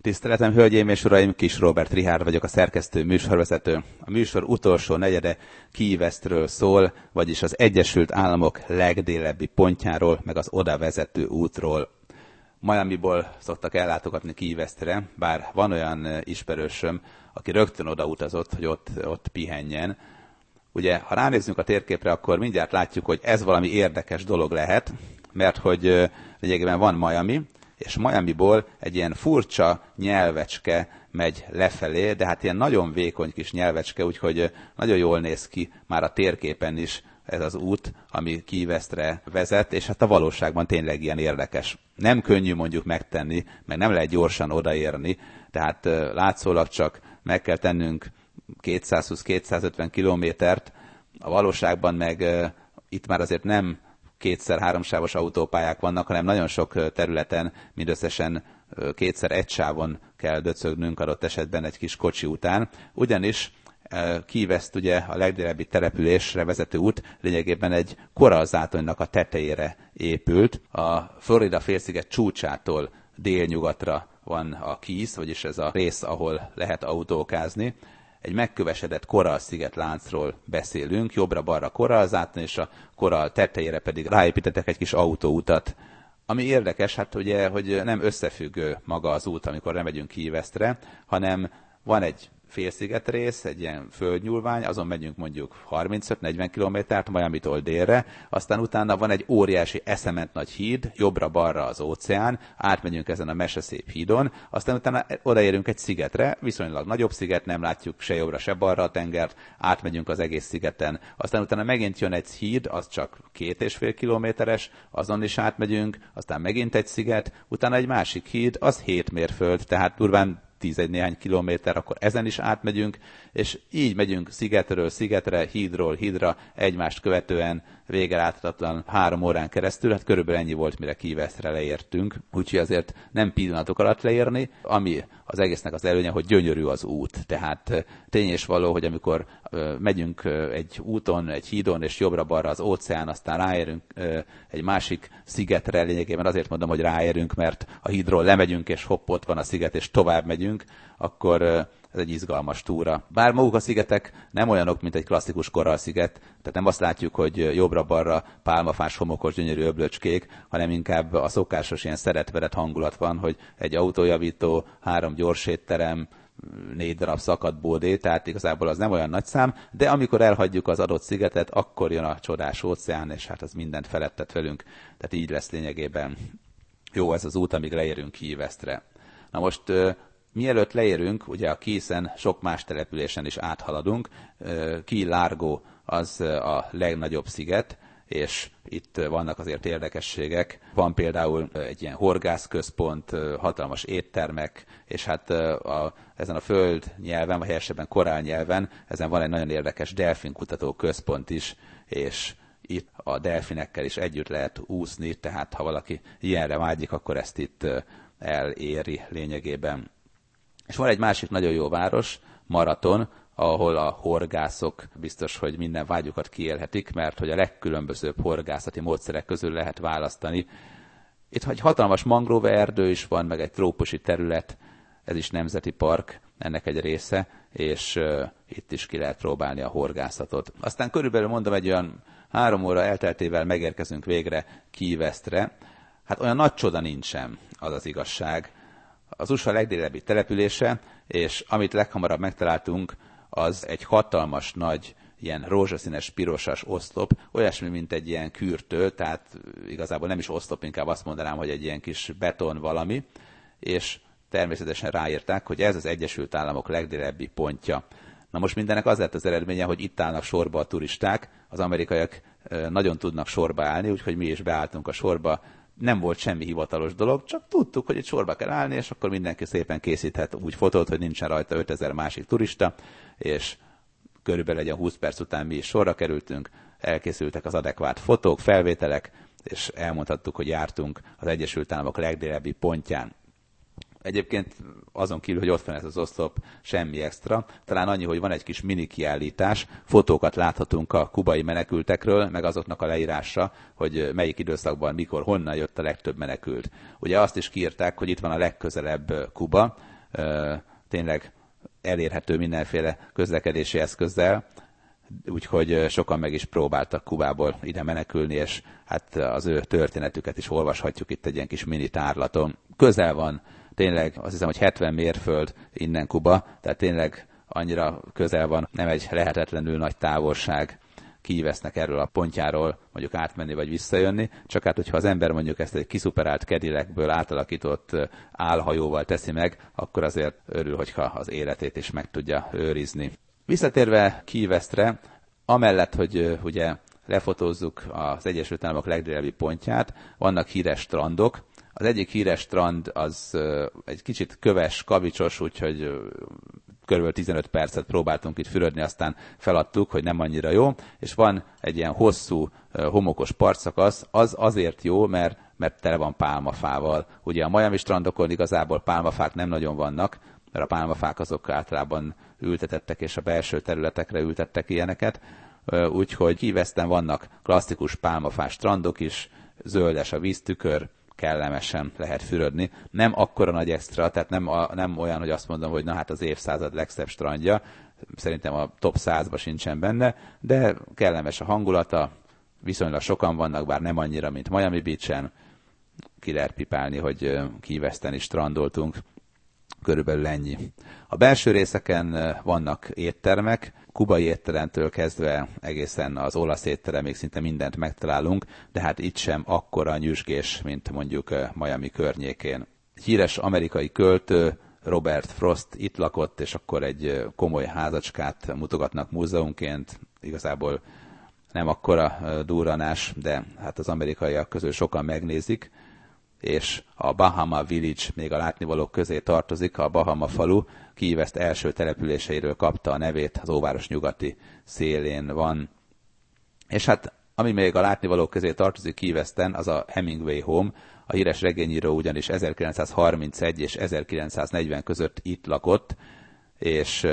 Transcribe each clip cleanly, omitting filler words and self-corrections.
Tiszteletem, hölgyeim és uraim, Kis Róbert Richárd vagyok, a szerkesztő, műsorvezető. A műsor utolsó negyede Key Westről szól, vagyis az Egyesült Államok legdélebbi pontjáról, meg az oda vezető útról. Miamiból szoktak ellátogatni Key Westre, bár van olyan ismerősöm, aki rögtön oda utazott, hogy ott pihenjen. Ugye, ha ránézzünk a térképre, akkor mindjárt látjuk, hogy ez valami érdekes dolog lehet, mert hogy lényegében van Miami, és Miamiból egy ilyen furcsa nyelvecske megy lefelé, de hát ilyen nagyon vékony kis nyelvecske, úgyhogy nagyon jól néz ki már a térképen is ez az út, ami Key Westre vezet, és hát a valóságban tényleg ilyen érdekes. Nem könnyű mondjuk megtenni, meg nem lehet gyorsan odaérni, tehát látszólag csak meg kell tennünk 220-250 kilométert, a valóságban meg itt már azért nem 2x3 sávos autópályák vannak, hanem nagyon sok területen mindösszesen 2x1 sávon kell döcögnünk adott esetben egy kis kocsi után. Ugyanis Key West ugye a legdélebbi településre vezető út lényegében egy korallzátonynak a tetejére épült. A Florida félsziget csúcsától délnyugatra van a Keys, vagyis ez a rész, ahol lehet autókázni. Egy megkövesedett korallsziget láncról beszélünk, jobbra-balra korallzátony, és a korall tetejére pedig ráépítettek egy kis autóutat. Ami érdekes, hát ugye, hogy nem összefüggő maga az út, amikor nem megyünk Key Westre, hanem van egy félsziget rész, egy ilyen földnyúlvány, azon megyünk mondjuk 35-40 kilométert Miamitól délre, aztán utána van egy óriási eszement nagy híd, jobbra-balra az óceán, átmegyünk ezen a meseszép hídon, aztán utána odaérünk egy szigetre, viszonylag nagyobb sziget, nem látjuk se jobbra, se balra a tengert, átmegyünk az egész szigeten, aztán utána megint jön egy híd, az csak 2,5 kilométeres, azon is átmegyünk, aztán megint egy sziget, utána egy másik híd, az 7 mérföld, tehát durván 10 néhány kilométer, akkor ezen is átmegyünk, és így megyünk szigetről szigetre, hídról hídra, egymást követően végeláthatatlan 3 órán keresztül, hát körülbelül ennyi volt, mire Key Westre leértünk, úgyhogy azért nem pillanatok alatt leérni, ami az egésznek az előnye, hogy gyönyörű az út, tehát tény és való, hogy amikor megyünk egy úton, egy hídon, és jobbra-balra az óceán, aztán ráérünk egy másik szigetre, lényegében azért mondom, hogy ráérünk, mert a hídról lemegyünk, és hopp, ott van a sziget, és tovább megyünk, akkor ez egy izgalmas túra. Bár maguk a szigetek nem olyanok, mint egy klasszikus korallsziget, tehát nem azt látjuk, hogy jobbra-balra pálmafás, homokos, gyönyörű öblöcskék, hanem inkább a szokásos ilyen szeretvedett hangulat van, hogy egy autójavító, 3 gyorsétterem, 4 darab szakadt bódé, tehát igazából az nem olyan nagy szám, de amikor elhagyjuk az adott szigetet, akkor jön a csodás óceán, és hát az mindent felettet velünk, tehát így lesz lényegében jó ez az út, amíg leérünk Key Westre. Na most mielőtt leérünk, ugye a Keys-en sok más településen is áthaladunk. Key Largo az a legnagyobb sziget, és itt vannak azért érdekességek. Van például egy ilyen horgászközpont, hatalmas éttermek, és hát ezen a föld nyelven, vagy helyesebben korál nyelven, ezen van egy nagyon érdekes delfinkutató központ is, és itt a delfinekkel is együtt lehet úszni, tehát ha valaki ilyenre vágyik, akkor ezt itt eléri lényegében. És van egy másik nagyon jó város, Marathon, ahol a horgászok biztos, hogy minden vágyukat kiélhetik, mert hogy a legkülönbözőbb horgászati módszerek közül lehet választani. Itt egy hatalmas mangroveerdő is van, meg egy trópusi terület, ez is nemzeti park, ennek egy része, és itt is ki lehet próbálni a horgászatot. Aztán körülbelül mondom, egy olyan 3 óra elteltével megérkezünk végre Key Westre. Hát olyan nagy csoda nincsen, az az igazság. Az USA legdélebbi települése, és amit leghamarabb megtaláltunk, az egy hatalmas nagy, ilyen rózsaszínes, pirosas oszlop, olyasmi, mint egy ilyen kürtő, tehát igazából nem is oszlop, inkább azt mondanám, hogy egy ilyen kis beton valami, és természetesen ráírták, hogy ez az Egyesült Államok legdélebbi pontja. Na most mindennek az lett az eredménye, hogy itt állnak sorba a turisták, az amerikaiak nagyon tudnak sorba állni, úgyhogy mi is beálltunk a sorba. Nem volt semmi hivatalos dolog, csak tudtuk, hogy itt sorba kell állni, és akkor mindenki szépen készíthet úgy fotót, hogy nincsen rajta 5000 másik turista, és körülbelül egy 20 perc után mi is sorra kerültünk, elkészültek az adekvát fotók, felvételek, és elmondhattuk, hogy jártunk az Egyesült Államok legdélebbi pontján. Egyébként azon kívül, hogy ott van ez az oszlop, semmi extra. Talán annyi, hogy van egy kis mini kiállítás, fotókat láthatunk a kubai menekültekről, meg azoknak a leírása, hogy melyik időszakban, mikor, honnan jött a legtöbb menekült. Ugye azt is kiírták, hogy itt van a legközelebb Kuba, tényleg elérhető mindenféle közlekedési eszközzel, úgyhogy sokan meg is próbáltak Kubából ide menekülni, és hát az ő történetüket is olvashatjuk itt egy ilyen kis mini tárlaton. Közel van, tényleg azt hiszem, hogy 70 mérföld innen Kuba, tehát tényleg annyira közel van, nem egy lehetetlenül nagy távolság Key Westnek erről a pontjáról mondjuk átmenni vagy visszajönni, csak hát hogyha az ember mondjuk ezt egy kiszuperált Cadillacből átalakított állhajóval teszi meg, akkor azért örül, hogyha az életét is meg tudja őrizni. Visszatérve Key Westre, amellett, hogy ugye lefotózzuk az Egyesült Államok legdélebbi pontját, vannak híres strandok. Az egyik híres strand az egy kicsit köves, kavicsos, úgyhogy körülbelül 15 percet próbáltunk itt fürödni, aztán feladtuk, hogy nem annyira jó, és van egy ilyen hosszú, homokos partszakasz, az azért jó, mert tele van pálmafával. Ugye a Miami strandokon igazából pálmafák nem nagyon vannak, mert a pálmafák azok általában ültetettek, és a belső területekre ültettek ilyeneket, úgyhogy Key Westen vannak klasszikus pálmafás strandok is, zöldes a víztükör, kellemesen lehet fürödni. Nem akkora nagy extra, tehát nem olyan, hogy azt mondom, hogy na hát az évszázad legszebb strandja, szerintem a top 100-ba sincsen benne, de kellemes a hangulata, viszonylag sokan vannak, bár nem annyira, mint Miami Beach-en, ki lehet pipálni, hogy Key Westen is strandoltunk, körülbelül ennyi. A belső részeken vannak éttermek, kubai étteremtől kezdve egészen az olasz étteremig szinte mindent megtalálunk, de hát itt sem akkora nyüzsgés, mint mondjuk Miami környékén. Híres amerikai költő Robert Frost itt lakott, és akkor egy komoly házacskát mutogatnak múzeumként, igazából nem akkora durranás, de hát az amerikaiak közül sokan megnézik, és a Bahama Village még a látnivalók közé tartozik, a Bahama falu Key West első településeiről kapta a nevét, az óváros nyugati szélén van. És hát ami még a látnivalók közé tartozik Key Westen, az a Hemingway Home, a híres regényíró ugyanis 1931 és 1940 között itt lakott, és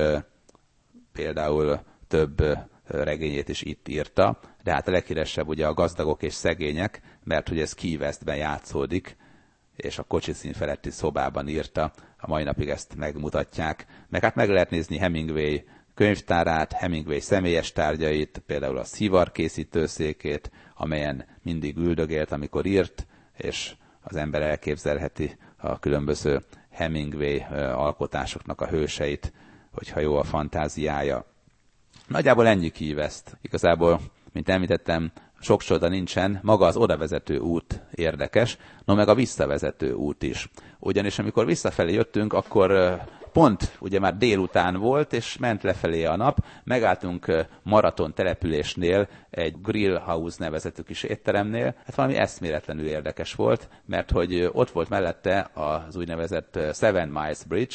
például több regényét is itt írta, de hát a leghíresebb ugye a Gazdagok és szegények, mert hogy ez Key Westben játszódik, és a kocsiszín feletti szobában írta, a mai napig ezt megmutatják. Meg hát meg lehet nézni Hemingway könyvtárát, Hemingway személyes tárgyait, például a szivarkészítőszékét, amelyen mindig üldögélt, amikor írt, és az ember elképzelheti a különböző Hemingway alkotásoknak a hőseit, hogyha jó a fantáziája. Nagyjából ennyi Key West. Igazából, mint említettem, sok csoda nincsen, maga az odavezető út érdekes, no meg a visszavezető út is. Ugyanis amikor visszafelé jöttünk, akkor pont ugye már délután volt, és ment lefelé a nap, megálltunk Maraton településnél, egy Grill House nevezetű kis étteremnél, hát valami eszméletlenül érdekes volt, mert hogy ott volt mellette az úgynevezett Seven Miles Bridge,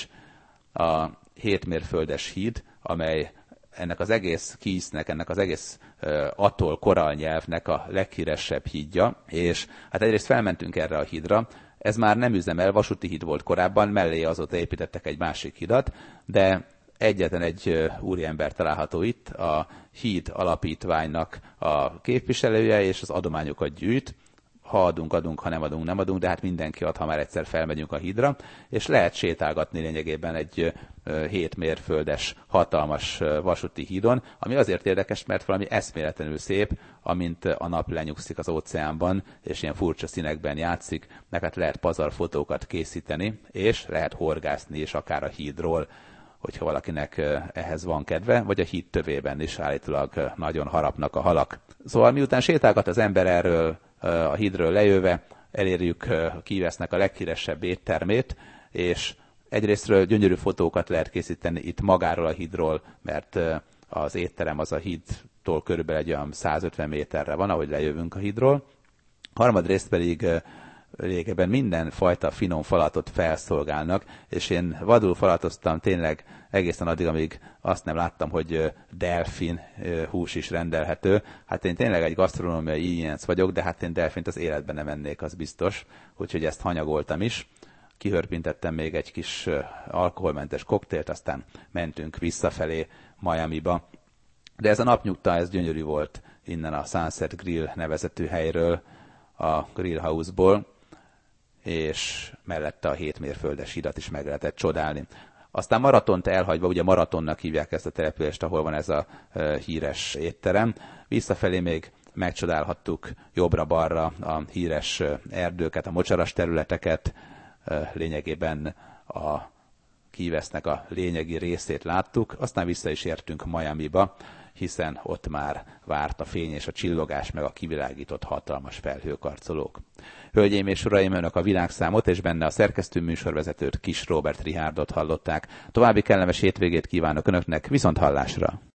a 7 mérföldes híd, amely ennek az egész Keysnek, ennek az egész atoll korallnyelvnek a leghíresebb hídja, és hát egyrészt felmentünk erre a hídra, ez már nem üzemel, vasúti híd volt korábban, mellé azóta építettek egy másik hidat, de egyetlen egy úriember található itt, a híd alapítványnak a képviselője, és az adományokat gyűjt, ha adunk, ha nem adunk, nem adunk, de hát mindenki ad, ha már egyszer felmegyünk a hídra, és lehet sétálgatni lényegében egy 7 mérföldes, hatalmas vasúti hídon, ami azért érdekes, mert valami eszméletlenül szép, amint a nap lenyugszik az óceánban, és ilyen furcsa színekben játszik, meg hát lehet pazarfotókat készíteni, és lehet horgászni is akár a hídról, hogyha valakinek ehhez van kedve, vagy a híd tövében is állítólag nagyon harapnak a halak. Szóval miután sétálgat az ember erről a hídről lejöve, elérjük Key Westnek a leghíresebb éttermét, és egyrésztről gyönyörű fotókat lehet készíteni itt magáról a hídról, mert az étterem az a hídtól körülbelül egy olyan 150 méterre van, ahogy lejövünk a hídról. Harmadrészt pedig régebben minden fajta finom falatot felszolgálnak, és én vadul falatoztam tényleg egészen addig, amíg azt nem láttam, hogy delfin hús is rendelhető. Hát én tényleg egy gasztronómiai ilyenc vagyok, de hát én delfint az életben nem ennék, az biztos, úgyhogy ezt hanyagoltam is. Kihörpintettem még egy kis alkoholmentes koktélt, aztán mentünk visszafelé Miamiba. De ez a napnyugta, ez gyönyörű volt innen a Sunset Grill nevezetű helyről, a Grill House-ból, és mellette a 7 mérföldes hidat is meg lehetett csodálni. Aztán Maratont elhagyva, ugye Maratonnak hívják ezt a települést, ahol van ez a híres étterem, visszafelé még megcsodálhattuk jobbra-balra a híres erdőket, a mocsaras területeket, lényegében a Key Westnek a lényegi részét láttuk, aztán vissza is értünk Miamiba, hiszen ott már várt a fény és a csillogás, meg a kivilágított hatalmas felhőkarcolók. Hölgyeim és uraim, önök a Világszámot és benne a szerkesztő műsorvezetőt, Kiss Robert Richardot hallották. További kellemes hétvégét kívánok önöknek, viszont hallásra!